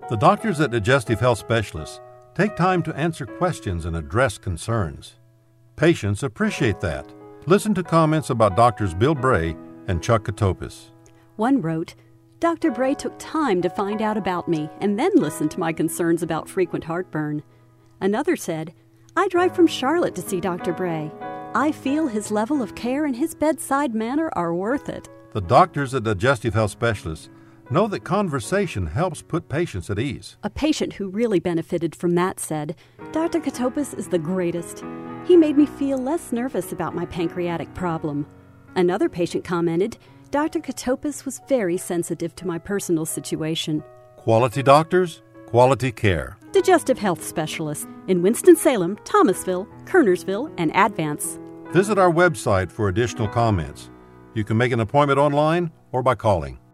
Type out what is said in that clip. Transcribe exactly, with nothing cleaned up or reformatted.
The doctors at Digestive Health Specialists take time to answer questions and address concerns. Patients appreciate that. Listen to comments about Doctors Bill Bray and Chuck Katopis. One wrote, Doctor Bray took time to find out about me and then listened to my concerns about frequent heartburn. Another said, I drive from Charlotte to see Doctor Bray. I feel his level of care and his bedside manner are worth it. The doctors at Digestive Health Specialists know that conversation helps put patients at ease. A patient who really benefited from that said, Doctor Katopis is the greatest. He made me feel less nervous about my pancreatic problem. Another patient commented, Doctor Katopis was very sensitive to my personal situation. Quality doctors, quality care. Digestive Health Specialists in Winston-Salem, Thomasville, Kernersville, and Advance. Visit our website for additional comments. You can make an appointment online or by calling.